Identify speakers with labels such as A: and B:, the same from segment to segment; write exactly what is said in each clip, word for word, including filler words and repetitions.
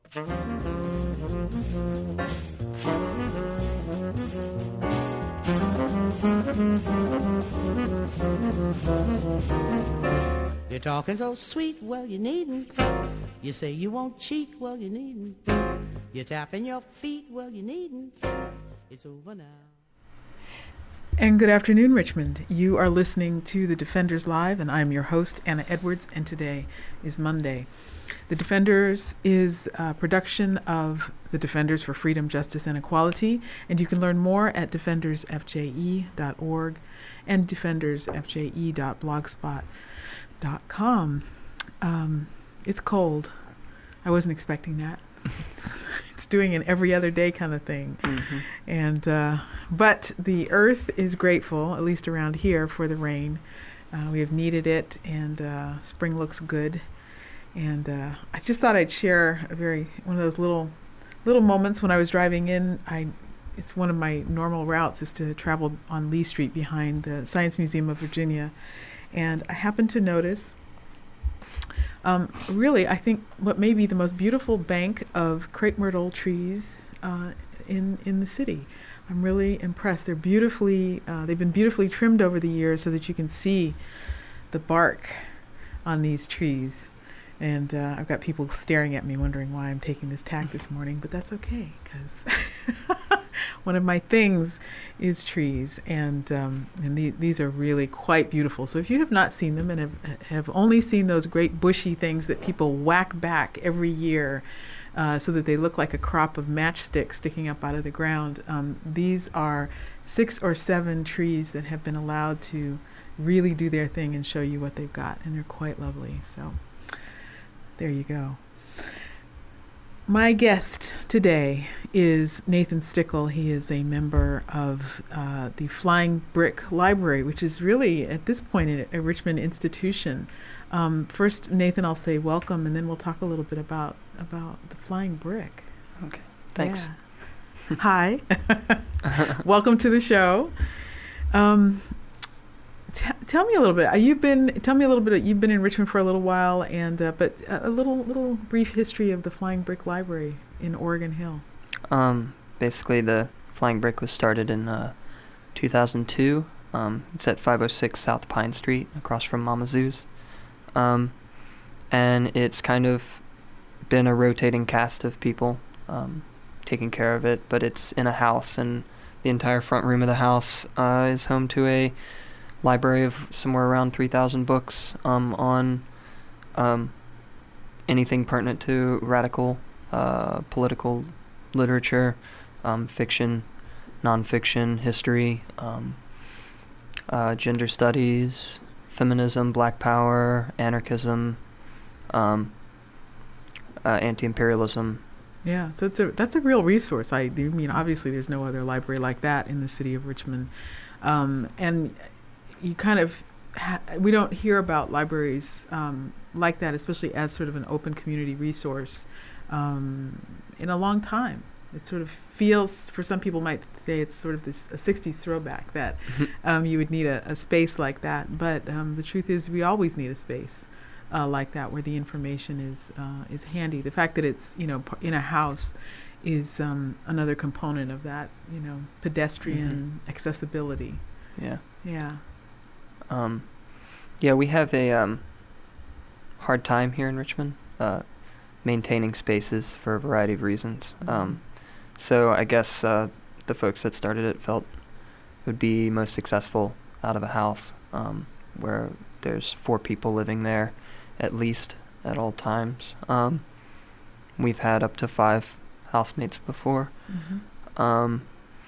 A: You're talking so sweet, well, you needn't. You say you won't cheat, well, you needn't. You're tapping your feet, well, you needn't. It's over now.
B: And good afternoon, Richmond. You are listening to The Defenders Live, and I'm your host, Anna Edwards, and today is Monday. The Defenders is a production of the Defenders for Freedom, Justice, and Equality, and you can learn more at defenders f j e dot org and defenders f j e dot blogspot dot com. Um, it's cold. I wasn't expecting that. It's, it's doing an every other day kind of thing. Mm-hmm. And uh, but the earth is grateful, at least around here, for the rain. Uh, we have needed it, and uh, spring looks good. And uh, I just thought I'd share a very one of those little little moments when I was driving in. I it's one of my normal routes is to travel on Lee Street behind the Science Museum of Virginia, and I happened to notice. Um, really, I think what may be the most beautiful bank of crepe myrtle trees uh, in in the city. I'm really impressed. They're beautifully, uh, they've been beautifully trimmed over the years so that you can see the bark on these trees. And uh, I've got people staring at me wondering why I'm taking this tack this morning, but that's okay, because one of my things is trees, and um, and the, these are really quite beautiful. So if you have not seen them and have, have only seen those great bushy things that people whack back every year uh, so that they look like a crop of matchsticks sticking up out of the ground, um, these are six or seven trees that have been allowed to really do their thing and show you what they've got, and they're quite lovely. So there you go. My guest today is Nathan Stickle. He is a member of uh, the Flying Brick Library, which is really, at this point, a, a Richmond institution. Um, first, Nathan, I'll say welcome, and then we'll talk a little bit about, about the Flying Brick.
C: Okay, thanks.
B: Yeah. Hi. Welcome to the show. Um, T- tell me a little bit. Uh, you've been tell me a little bit. You've been in Richmond for a little while, and uh, but a, a little little brief history of the Flying Brick Library in Oregon Hill.
C: Um, basically, the Flying Brick was started in uh, two thousand two. Um, it's at five oh six South Pine Street, across from Mama Zoo's, um, and it's kind of been a rotating cast of people um, taking care of it. But it's in a house, and the entire front room of the house uh, is home to a library of somewhere around three thousand books um, on um, anything pertinent to radical uh, political literature, um, fiction, nonfiction, history, um, uh, gender studies, feminism, black power, anarchism, um, uh, anti-imperialism.
B: Yeah, so it's a that's a real resource. I, I mean, obviously, there's no other library like that in the city of Richmond, um, and you kind of, ha- we don't hear about libraries um, like that, especially as sort of an open community resource um, in a long time. It sort of feels, for some people might say it's sort of this a sixties throwback that um, you would need a, a space like that. But um, the truth is we always need a space uh, like that where the information is uh, is handy. The fact that it's, you know, in a house is um, another component of that, you know, pedestrian mm-hmm. accessibility.
C: Yeah.
B: Yeah.
C: Um, yeah, we have a um, hard time here in Richmond uh, maintaining spaces for a variety of reasons. Mm-hmm. Um, so I guess uh, the folks that started it felt it would be most successful out of a house um, where there's four people living there at least at all times. Um, we've had up to five housemates before.
B: Mm-hmm.
C: Um,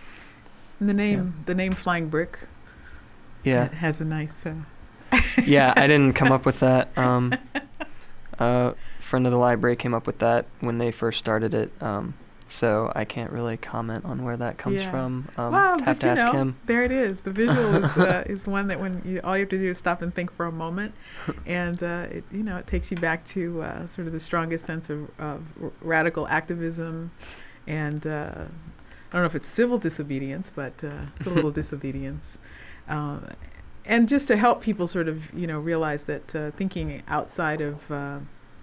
B: and the name,
C: yeah.
B: the name Flying Brick.
C: Yeah,
B: it has a nice. Uh
C: yeah, I didn't come up with that. Um, a friend of the library came up with that when they first started it. Um, so I can't really comment on where that comes
B: yeah.
C: from. Um,
B: well,
C: have
B: but
C: to
B: you
C: ask
B: know,
C: him.
B: There it is. The visual is uh, is one that when you, all you have to do is stop and think for a moment, and uh, it, you know, it takes you back to uh, sort of the strongest sense of, of r- radical activism, and uh, I don't know if it's civil disobedience, but uh, it's a little disobedience. Um, and just to help people sort of, you know, realize that uh, thinking outside of uh,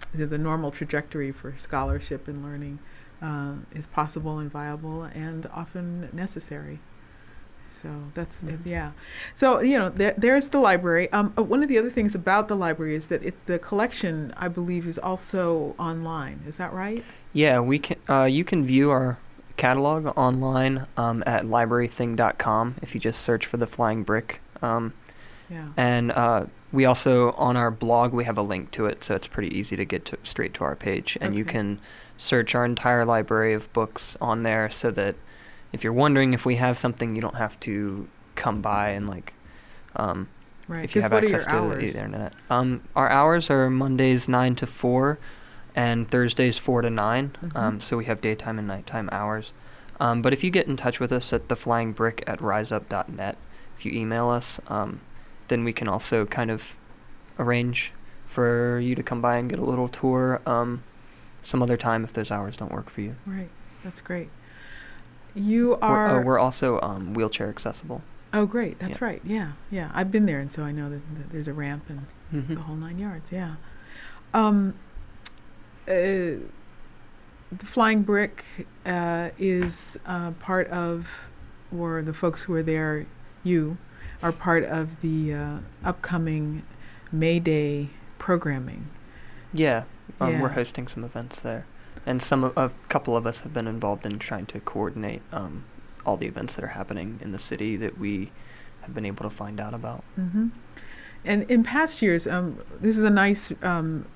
B: the, the normal trajectory for scholarship and learning uh, is possible and viable and often necessary. So that's mm-hmm. it, yeah. So you know, there, there's the library. Um, uh, one of the other things about the library is that it, the collection, I believe, is also online. Is that right?
C: Yeah, we can. Uh, you can view our catalog online um, at library thing dot com if you just search for the Flying Brick. Um,
B: yeah.
C: And uh, we also on our blog we have a link to it, so it's pretty easy to get to, straight to our page, and okay. you can search our entire library of books on there, so that if you're wondering if we have something, you don't have to come by and like, um,
B: right.
C: if you have
B: what
C: access
B: are your
C: to
B: hours?
C: the internet. Um, our hours are Mondays nine to four, and Thursdays four to nine.
B: Mm-hmm.
C: Um, so we have daytime and nighttime hours. Um, but if you get in touch with us at the flying brick at riseup dot net, if you email us, um, then we can also kind of arrange for you to come by and get a little tour um, some other time if those hours don't work for you.
B: Right. That's great. You are...
C: We're, uh, we're also um, wheelchair accessible.
B: Oh, great. That's
C: yeah.
B: right. Yeah. Yeah. I've been there, and so I know that, that there's a ramp and
C: mm-hmm.
B: the whole nine yards. Yeah. Um, uh, the Flying Brick uh, is uh, part of, or the folks who are there, you, are part of the uh, upcoming May Day programming.
C: Yeah. Um,
B: yeah.
C: We're hosting some events there. And some of, a couple of us have been involved in trying to coordinate um, all the events that are happening in the city that we have been able to find out about.
B: Mm-hmm. And in past years, um, this is a nice um,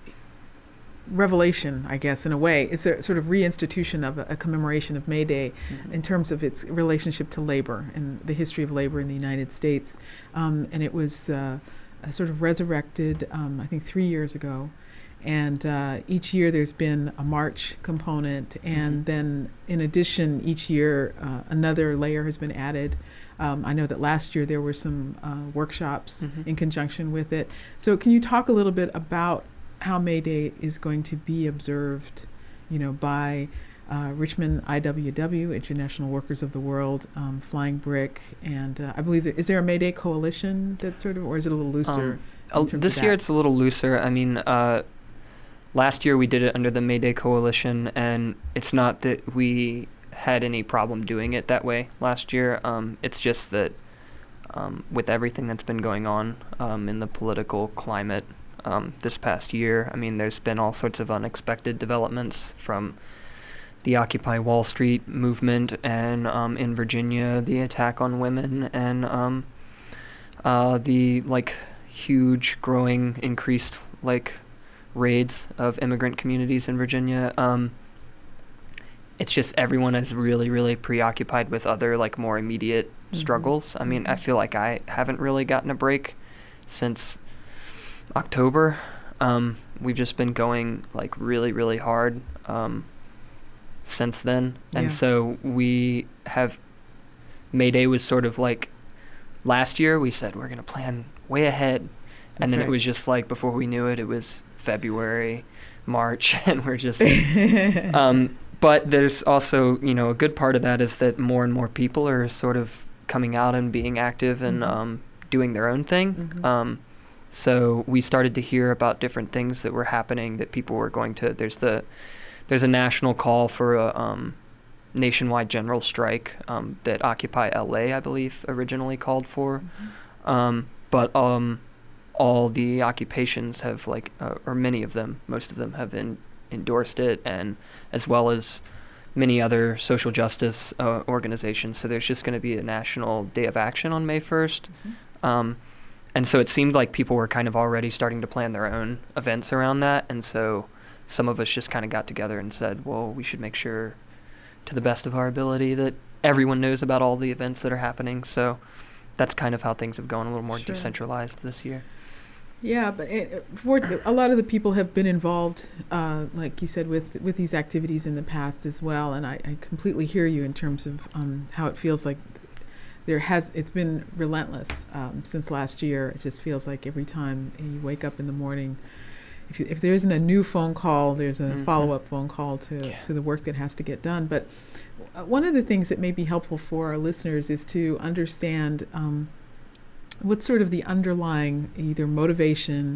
B: revelation, I guess, in a way. It's a sort of reinstitution of a, a commemoration of May Day mm-hmm. in terms of its relationship to labor and the history of labor in the United States. Um, and it was uh, sort of resurrected, um, I think, three years ago. And uh, each year there's been a march component, and mm-hmm. then in addition, each year uh, another layer has been added. Um, I know that last year there were some uh, workshops mm-hmm. in conjunction with it. So can you talk a little bit about how May Day is going to be observed, you know, by uh, Richmond I W W, International Workers of the World, um, Flying Brick, and uh, I believe there, is there a May Day coalition that's sort of, or is it a little looser?
C: Um, uh, this year it's a little looser. I mean, uh, last year we did it under the May Day Coalition, and it's not that we had any problem doing it that way last year. Um, it's just that um, with everything that's been going on um, in the political climate um, this past year, I mean, there's been all sorts of unexpected developments from the Occupy Wall Street movement, and um, in Virginia, the attack on women, and um, uh, the like huge, growing, increased like raids of immigrant communities in Virginia. Um, it's just everyone is really, really preoccupied with other like more immediate mm-hmm. struggles. I mean, mm-hmm. I feel like I haven't really gotten a break since October. Um, we've just been going like really, really hard um, since then. And
B: yeah.
C: so we have, May Day was sort of like, last year we said we're going to plan way ahead. And
B: That's
C: then
B: right.
C: it was just like, before we knew it, it was February, March, and we're just... um, but there's also, you know, a good part of that is that more and more people are sort of coming out and being active and
B: mm-hmm.
C: um, doing their own thing.
B: Mm-hmm.
C: Um, so we started to hear about different things that were happening that people were going to... There's the there's a national call for a um, nationwide general strike um, that Occupy L A, I believe, originally called for.
B: Mm-hmm.
C: Um, but... Um, all the occupations have like, uh, or many of them, most of them have in, endorsed it, and as well as many other social justice uh, organizations. So there's just going to be a national day of action on May first.
B: Mm-hmm.
C: Um, and so it seemed like people were kind of already starting to plan their own events around that. And so some of us just kind of got together and said, well, we should make sure to the best of our ability that everyone knows about all the events that are happening. So that's kind of how things have gone, a little more
B: Sure.
C: decentralized this year.
B: Yeah, but it, for a lot of the people have been involved, uh, like you said, with with these activities in the past as well. And I, I completely hear you in terms of um, how it feels like there has it's been relentless um, since last year. It just feels like every time you wake up in the morning, if you, if there isn't a new phone call, there's a mm-hmm. follow-up phone call to
C: yeah.
B: to the work that has to get done. But one of the things that may be helpful for our listeners is to understand. Um, What's sort of the underlying either motivation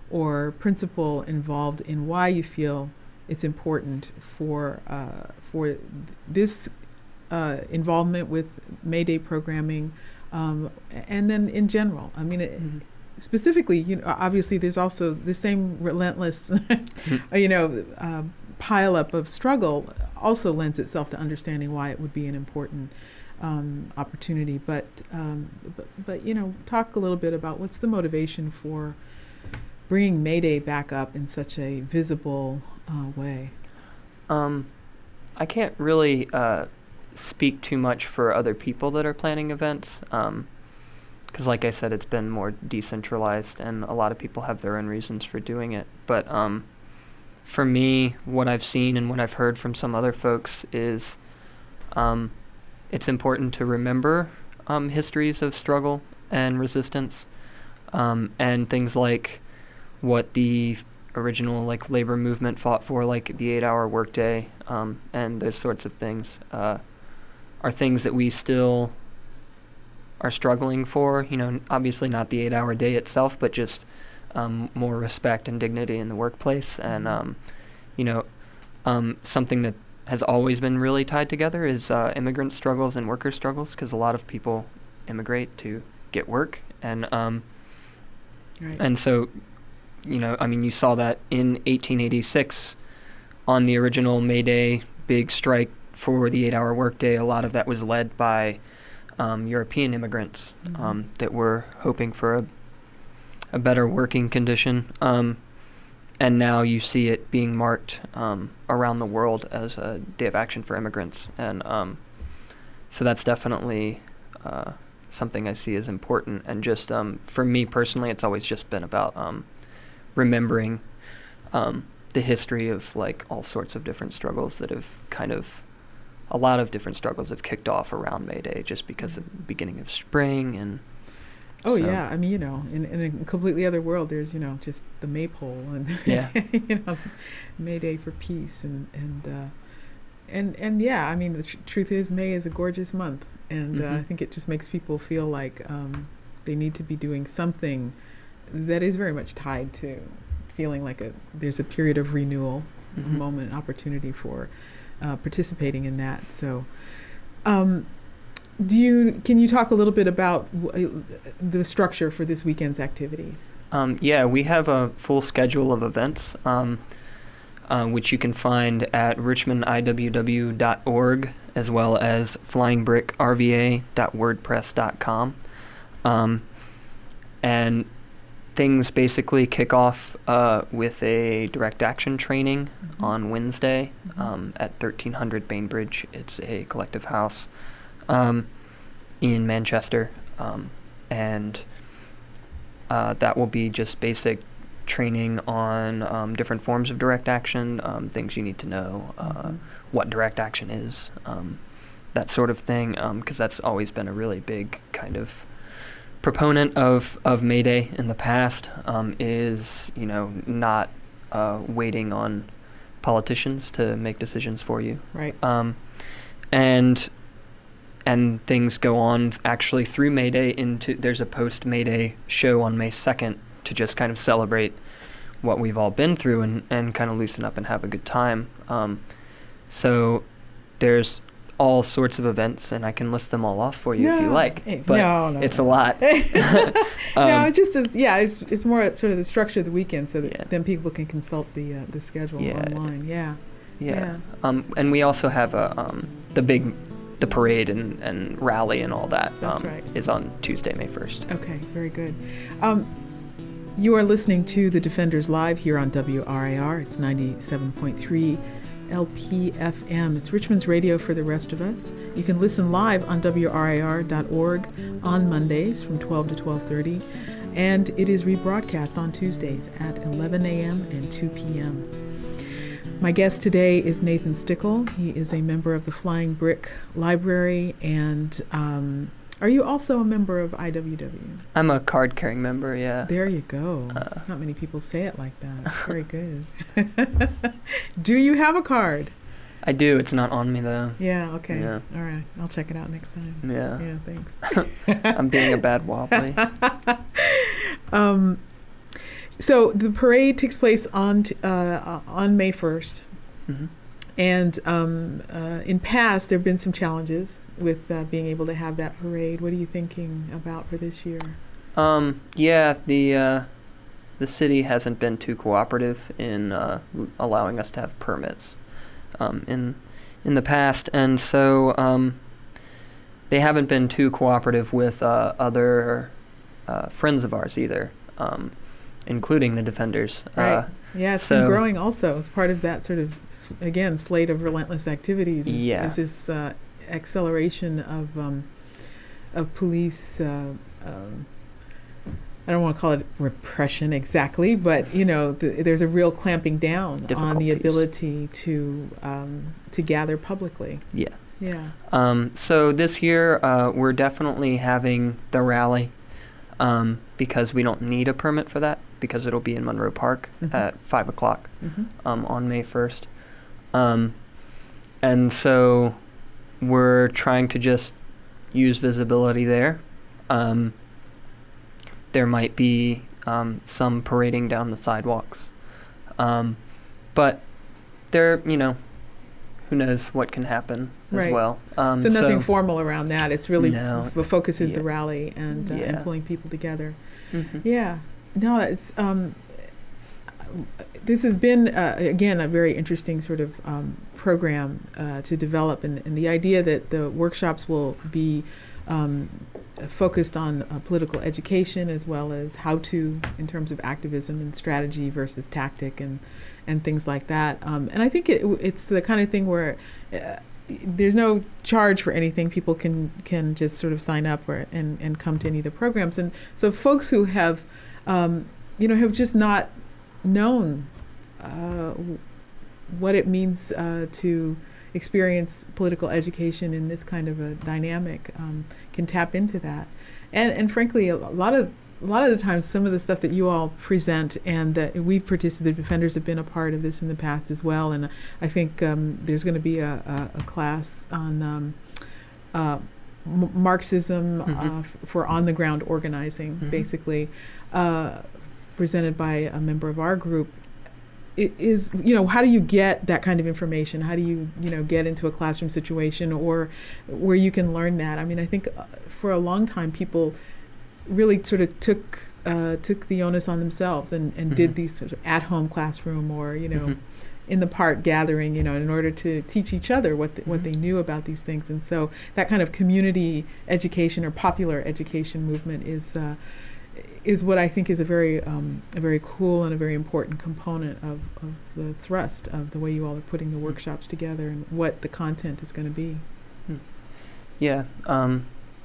B: or principle involved in why you feel it's important for uh, for this uh, involvement with May Day programming, um, and then in general. I mean, it, mm-hmm. specifically, you know, obviously, there's also the same relentless, you know, uh, pile up of struggle also lends itself to understanding why it would be an important um, opportunity. But, um, but but you know, talk a little bit about what's the motivation for bringing May Day back up in such a visible uh, way.
C: Um, I can't really uh, speak too much for other people that are planning events, um, because, like I said, it's been more decentralized, and a lot of people have their own reasons for doing it. But um, for me, what I've seen and what I've heard from some other folks is um, it's important to remember um, histories of struggle and resistance, um, and things like what the original like labor movement fought for, like the eight-hour workday, um, and those sorts of things, uh, are things that we still are struggling for. You know, obviously not the eight-hour day itself, but just um, more respect and dignity in the workplace. And um, you know, um, something that has always been really tied together is uh, immigrant struggles and worker struggles, because a lot of people immigrate to get work, and um,
B: right.
C: and so. You know, I mean, you saw that in eighteen eighty-six on the original May Day big strike for the eight-hour workday. A lot of that was led by um, European immigrants mm-hmm. um, that were hoping for a, a better working condition. Um, and now you see it being marked um, around the world as a day of action for immigrants. And um, so that's definitely uh, something I see as important. And just um, for me personally, it's always just been about Um, remembering um, the history of like all sorts of different struggles that have kind of, a lot of different struggles have kicked off around May Day just because of the beginning of spring. And
B: oh
C: so.
B: yeah, I mean, you know, in, in a completely other world, there's, you know, just the maypole and
C: yeah.
B: you know, May Day for peace, and and uh, and and yeah, I mean, the tr- truth is, May is a gorgeous month, and
C: mm-hmm.
B: uh, I think it just makes people feel like um, they need to be doing something that is very much tied to feeling like a there's a period of renewal, mm-hmm. a moment, opportunity for uh, participating in that. So, um, do you can you talk a little bit about w- the structure for this weekend's activities?
C: Um, yeah, we have a full schedule of events, um, uh, which you can find at richmond I W W dot org as well as flying brick R V A dot wordpress dot com, um, and things basically kick off uh, with a direct action training mm-hmm. on Wednesday mm-hmm. um, at thirteen hundred Bainbridge. It's a collective house um, in Manchester, um, and uh, that will be just basic training on um, different forms of direct action, um, things you need to know, uh, mm-hmm. what direct action is, um, that sort of thing, because um, that's always been a really big kind of proponent of, of May Day in the past, um, is, you know, not uh, waiting on politicians to make decisions for you.
B: Right.
C: Um, and and things go on actually through May Day into, there's a post-May Day show on May second to just kind of celebrate what we've all been through and, and kind of loosen up and have a good time. Um, so there's all sorts of events, and I can list them all off for you
B: no,
C: if you like. But
B: no, no,
C: it's
B: no.
C: a lot.
B: um, no, it just is, yeah, it's it's more sort of the structure of the weekend, so that
C: yeah.
B: then people can consult the uh, the schedule
C: yeah.
B: online. Yeah.
C: Yeah.
B: yeah.
C: Um, and we also have a um, the big the parade and, and rally and all that.
B: That's
C: um,
B: right.
C: Is on Tuesday, May first.
B: Okay, very good. Um, you are listening to The Defenders Live here on W R I R. It's ninety-seven point three L P F M. It's Richmond's radio for the rest of us. You can listen live on W R I R dot org on Mondays from twelve to twelve thirty, and it is rebroadcast on Tuesdays at eleven a.m. and two p.m. My guest today is Nathan Stickle. He is a member of the Flying Brick Library, and um, are you also a member of I W W?
C: I'm a card-carrying member, yeah.
B: There you go.
C: Uh,
B: Not many people say it like that. Very good. Do you have a card?
C: I do. It's not on me, though.
B: Yeah, okay.
C: Yeah.
B: All right. I'll check it out next time.
C: Yeah.
B: Yeah, thanks.
C: I'm being a bad wobbly.
B: um, so the parade takes place on t- uh, on May first.
C: Mm-hmm.
B: And um, uh, in past, there have been some challenges with uh, being able to have that parade. What are you thinking about for this year?
C: Um, yeah, the uh, the city hasn't been too cooperative in uh, l- allowing us to have permits um, in in the past, and so um, they haven't been too cooperative with uh, other uh, friends of ours either, um, including the Defenders.
B: Right.
C: Uh,
B: Yeah, it's
C: so
B: been growing also. It's part of that sort of, s- again, slate of relentless activities. Is,
C: Yeah.
B: is this uh, acceleration of um, of police. Uh, um, I don't want to call it repression exactly, but you know, the, there's a real clamping down on the
C: Difficulties.
B: ability to um, to gather publicly.
C: Yeah.
B: Yeah.
C: Um, so this year, uh, we're definitely having the rally um, because we don't need a permit for that because it'll be in Monroe Park
B: Mhm.
C: at five o'clock
B: hmm
C: um, on May first. Um, and so we're trying to just use visibility there. Um, there might be um, some parading down the sidewalks. Um, but there, you know, who knows what can happen as
B: Right.
C: well. Um,
B: So nothing formal around that. It's really
C: No.
B: f- the focus is the
C: Yeah.
B: rally and uh, and
C: Yeah.
B: pulling people together.
C: Mhm.
B: Yeah. No, it's um, this has been uh, again a very interesting sort of um, program uh, to develop, and, and the idea that the workshops will be um, focused on uh, political education as well as how to in terms of activism and strategy versus tactic and and things like that. Um, and I think it, it's the kind of thing where uh, there's no charge for anything. People can can just sort of sign up or and, and come to any of the programs. And so folks who have, um, you know, have just not known uh, w- what it means uh, to experience political education in this kind of a dynamic um, can tap into that. And and frankly, a lot of a lot of the times, some of the stuff that you all present and that we've participated, the Defenders have been a part of this in the past as well. And I think um, there's going to be a, a, a class on um, uh, M- Marxism
C: Mhm.
B: uh, f- for on-the-ground organizing,
C: Mhm.
B: basically, uh, presented by a member of our group. It is, you know, how do you get that kind of information? How do you, you know, get into a classroom situation or where you can learn that? I mean, I think uh, for a long time, people really sort of took uh, took the onus on themselves and, and
C: Mhm.
B: did these sort of at-home classroom or, you know,
C: Mhm.
B: in the park gathering, you know, in order to teach each other what the, what
C: Mhm.
B: they knew about these things. And so that kind of community education or popular education movement is uh, is what I think is a very um, a very cool and a very important component of, of the thrust of the way you all are putting the workshops together and what the content is going to be.
C: Yeah. Um,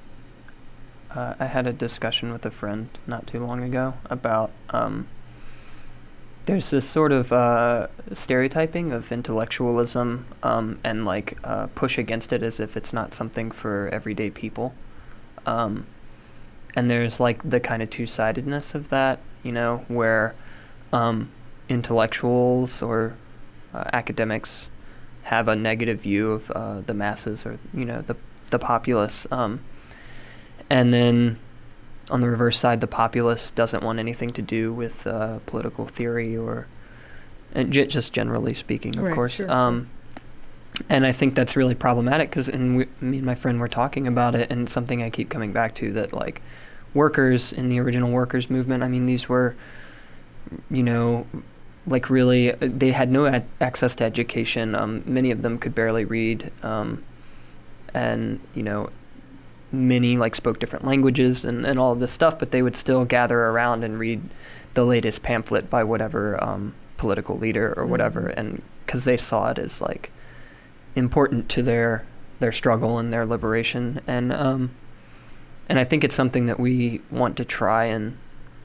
C: uh, I had a discussion with a friend not too long ago about um, there's this sort of uh, stereotyping of intellectualism um, and like uh, push against it as if it's not something for everyday people. Um, and there's like the kind of two-sidedness of that, you know, where um, intellectuals or uh, academics have a negative view of uh, the masses or, you know, the the populace. Um, and then on the reverse side, the populace doesn't want anything to do with uh, political theory or, and j- just generally speaking, of
B: Right,
C: course.
B: sure,
C: Um, and I think that's really problematic because, and we, me and my friend were talking about it, and something I keep coming back to that, like, workers in the original workers movement, I mean, these were, you know, like really, uh, they had no ad- access to education. Um, many of them could barely read, um, and, you know, many like spoke different languages and, and all of this stuff, but they would still gather around and read the latest pamphlet by whatever um, political leader or whatever,
B: Mhm.
C: and because they saw it as like important to their their struggle and their liberation, and um, and I think it's something that we want to try and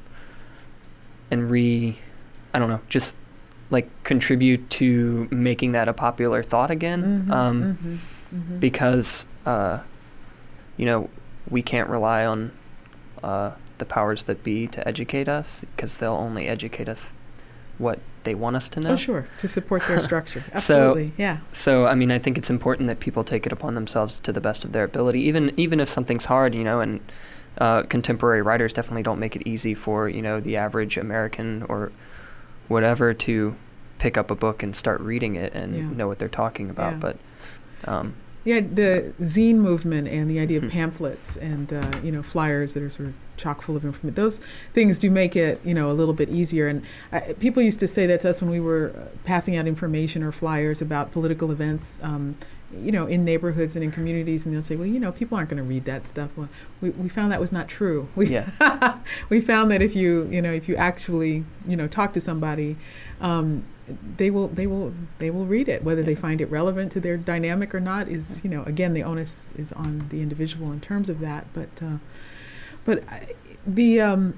C: and re, I don't know, just like contribute to making that a popular thought again,
B: Mhm,
C: um,
B: mhm, mhm.
C: because uh, you know, we can't rely on uh, the powers that be to educate us because they'll only educate us what they want us to know.
B: Oh, sure, to support their structure.
C: So-
B: Absolutely, yeah.
C: So, I mean, I think it's important that people take it upon themselves to the best of their ability, even even if something's hard, you know, and uh, contemporary writers definitely don't make it easy for, you know, the average American or whatever to pick up a book and start reading it and
B: Yeah.
C: know what they're talking about.
B: Yeah.
C: But um,
B: Yeah, the zine movement and the idea of
C: Mhm.
B: pamphlets and uh, you know, flyers that are sort of chock full of information. Those things do make it, you know, a little bit easier. And uh, people used to say that to us when we were uh, passing out information or flyers about political events, um, you know, in neighborhoods and in communities, and they'll say, well, you know, people aren't going to read that stuff. Well, we, we found that was not true. We
C: Yeah.
B: we found that if you, you know, if you actually, you know, talk to somebody, um, they will they will they will read it. Whether they find it relevant to their dynamic or not is, you know, again, the onus is on the individual in terms of that. But uh, but I, the um,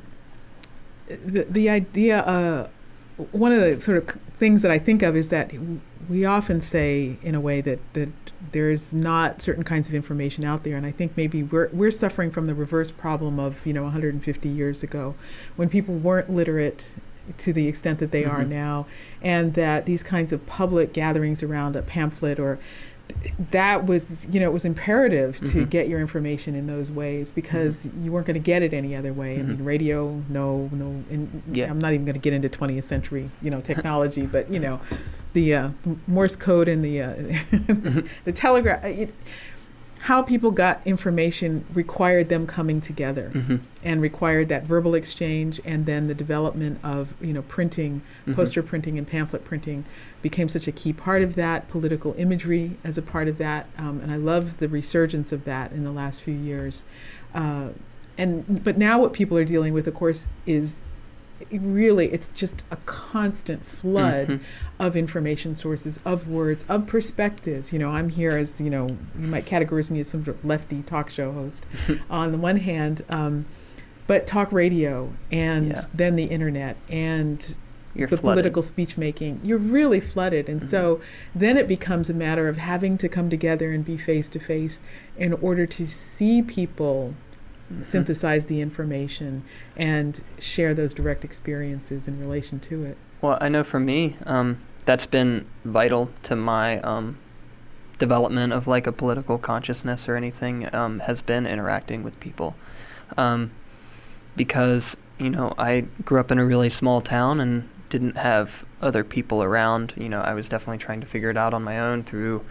B: the the idea, uh, one of the sort of things that I think of is that we often say in a way that that there's not certain kinds of information out there, and I think maybe we're we're suffering from the reverse problem of, you know, one hundred fifty years ago, when people weren't literate to the extent that they
C: Mm-hmm.
B: are now, and that these kinds of public gatherings around a pamphlet or that was, you know, it was imperative to
C: Mm-hmm.
B: get your information in those ways because
C: Mm-hmm.
B: you weren't going to get it any other way. I mean,
C: Mhm.
B: radio, no, no. And
C: Yeah.
B: I'm not even going to get into twentieth century, you know, technology, but you know, the uh, Morse code and the uh, the telegraph. It, how people got information required them coming together
C: Mm-hmm.
B: and required that verbal exchange, and then the development of, you know, printing,
C: Mhm.
B: poster printing and pamphlet printing became such a key part of that, political imagery as a part of that, um, and I love the resurgence of that in the last few years. Uh, and but now what people are dealing with, of course, is really, it's just a constant flood
C: Mhm.
B: of information sources, of words, of perspectives. You know, I'm here as, you know, you might categorize me as some sort of lefty talk show host on the one hand, um, but talk radio and
C: Yeah.
B: then the internet and
C: You're
B: the
C: flooded.
B: political speech making, you're really flooded. And
C: Mhm.
B: so then it becomes a matter of having to come together and be face to face in order to see people
C: Mhm.
B: synthesize the information and share those direct experiences in relation to it.
C: Well, I know for me, um, that's been vital to my um, development of like a political consciousness or anything, um, has been interacting with people. Um, because, you know, I grew up in a really small town and didn't have other people around. You know, I was definitely trying to figure it out on my own through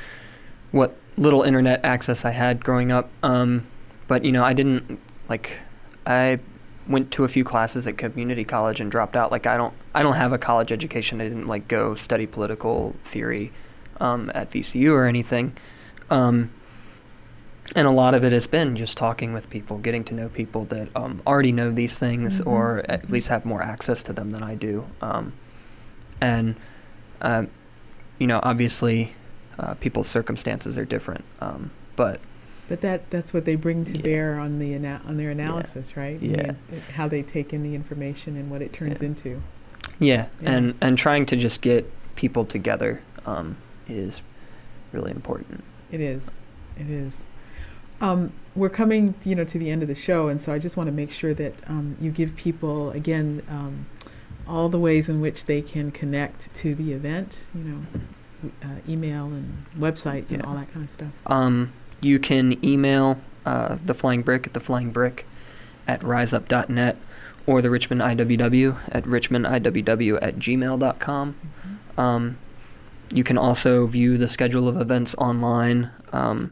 C: what little internet access I had growing up. Um, but, you know, I didn't, like, I went to a few classes at community college and dropped out. Like, I don't I don't have a college education. I didn't, like, go study political theory um, at V C U or anything. Um, and a lot of it has been just talking with people, getting to know people that um, already know these things
B: Mhm.
C: or at least have more access to them than I do. Um, and, uh, you know, obviously uh, people's circumstances are different. Um, but
B: But that that's what they bring to
C: Yeah.
B: bear on the ana- on their analysis, right? I
C: Yeah.
B: mean, it- how they take in the information and what it turns
C: Yeah.
B: into.
C: yeah,
B: Yeah.
C: and and trying to just get people together um, is really important.
B: It is. It is. Um, we're coming, you know, to the end of the show, and so I just want to make sure that um, you give people again um, all the ways in which they can connect to the event. You know, uh, email and websites and
C: Yeah.
B: all that kind of stuff.
C: Um, you can email uh, the Flying Brick at the Flying Brick at riseup dot net or the Richmond I W W at richmond I W W at gmail dot com.
B: Mm-hmm.
C: Um, you can also view the schedule of events online um,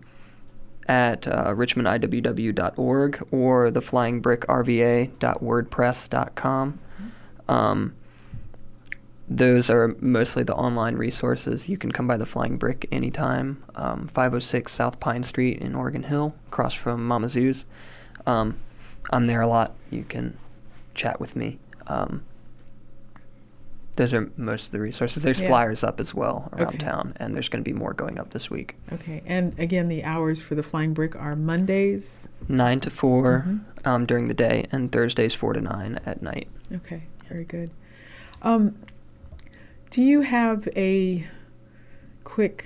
C: at uh, richmond I W W dot org or the flying brick R V A dot wordpress dot com. Um, those are mostly the online resources. You can come by the Flying Brick anytime, um, five oh six South Pine Street in Oregon Hill, across from Mama Zoo's. Um, I'm there a lot. You can chat with me. Um, those are most of the resources. There's
B: Yeah.
C: flyers up as well around
B: Okay.
C: town, and there's going to be more going up this week.
B: Okay, and again, the hours for the Flying Brick are Mondays.
C: nine to four
B: Mhm.
C: um, during the day, and Thursdays four to nine at night.
B: Okay, very good. Um, do you have a quick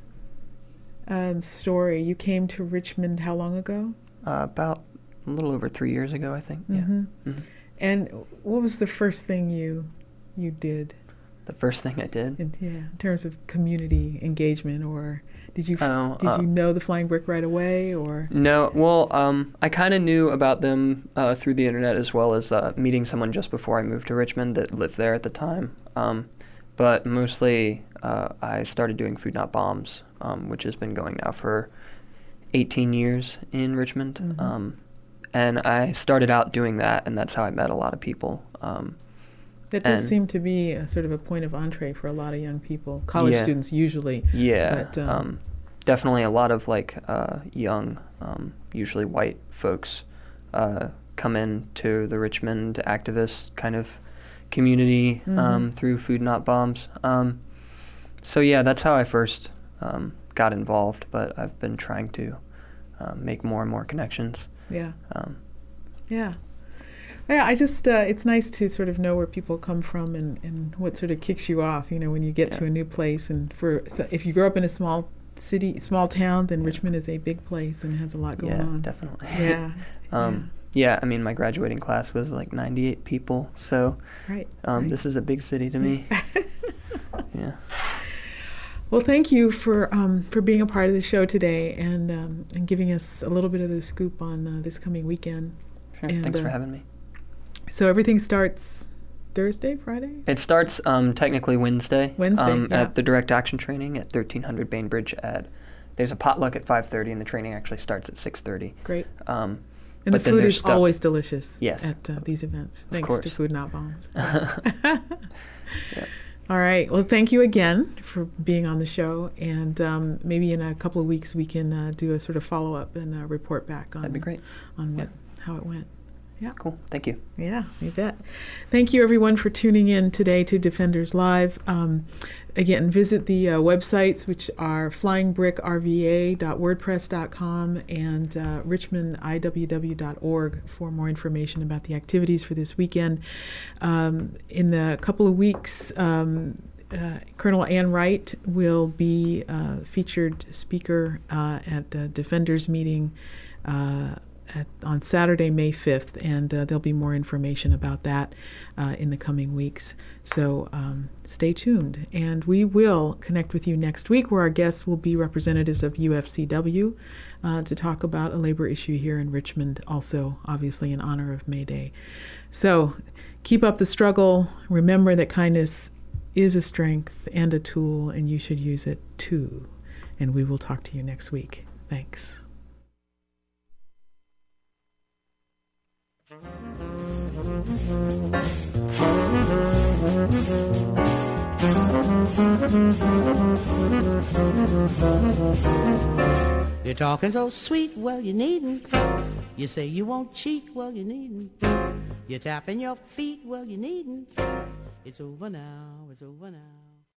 B: um, story? You came to Richmond how long ago?
C: Uh, about a little over three years ago, I think.
B: Mhm.
C: Yeah. Mhm.
B: And what was the first thing you you did?
C: The first thing I did?
B: In, yeah, in terms of community engagement, or did you
C: Oh,
B: did
C: uh,
B: you know the Flying Brick right away, or?
C: No, well, um, I kind of knew about them uh, through the internet, as well as uh, meeting someone just before I moved to Richmond that lived there at the time. Um, but mostly, uh, I started doing Food Not Bombs, um, which has been going now for eighteen years in Richmond.
B: Mm-hmm.
C: Um, and I started out doing that, and that's how I met a lot of people. Um,
B: That does
C: and-
B: seem to be a sort of a point of entree for a lot of young people, college
C: Yeah.
B: students usually.
C: Yeah,
B: But, um,
C: um, definitely a lot of like uh, young, um, usually white folks uh, come in to the Richmond activist kind of community um,
B: Mhm.
C: through Food Not Bombs. Um, so yeah, that's how I first um, got involved, but I've been trying to um, make more and more connections.
B: Yeah,
C: Um,
B: yeah. Yeah, I just, uh, it's nice to sort of know where people come from and, and what sort of kicks you off, you know, when you get to
C: Yeah.
B: a new place. And for so if you grow up in a small city, small town, then Richmond is a big place and has a lot going
C: yeah,
B: on.
C: definitely.
B: Yeah,
C: um, yeah, I mean, my graduating class was like ninety-eight people, so
B: right.
C: um,
B: right.
C: this is a big city to me. Yeah.
B: Well, thank you for um, for being a part of the show today and um, and giving us a little bit of the scoop on uh, this coming weekend.
C: Sure.
B: And,
C: Thanks for
B: uh,
C: having me.
B: So everything starts Thursday, Friday?
C: It starts um, technically Wednesday.
B: Wednesday,
C: um,
B: yeah.
C: At the direct action training at thirteen hundred Bainbridge. At there's a potluck at five thirty, and the training actually starts at six thirty.
B: Great.
C: Um,
B: And
C: but
B: the
C: then
B: food
C: there's
B: is
C: stuff-
B: always delicious
C: Yes.
B: at uh, these events, thanks
C: course.
B: to Food Not Bombs.
C: yeah.
B: All right. Well, thank you again for being on the show. And um, maybe in a couple of weeks we can uh, do a sort of follow-up and uh, report back on,
C: That'd be great.
B: on what,
C: Yeah.
B: how it went.
C: Cool. Thank you.
B: Yeah, you bet. Thank you, everyone, for tuning in today to Defenders Live. Um, again, visit the uh, websites, which are flying brick r v a dot wordpress dot com and uh, richmond i w w dot org for more information about the activities for this weekend. Um, in the couple of weeks, um, uh, Colonel Ann Wright will be uh, featured speaker uh, at the Defenders meeting uh, At, on Saturday, May fifth, and uh, there'll be more information about that uh, in the coming weeks. So um, stay tuned. And we will connect with you next week, where our guests will be representatives of U F C W uh, to talk about a labor issue here in Richmond, also obviously in honor of May Day. So keep up the struggle. Remember that kindness is a strength and a tool, and you should use it too. And we will talk to you next week. Thanks.
A: You're talking so sweet, well, you needn't. You say you won't cheat, well, you needn't. You're tapping your feet, well, you needn't. It's over now, it's over now.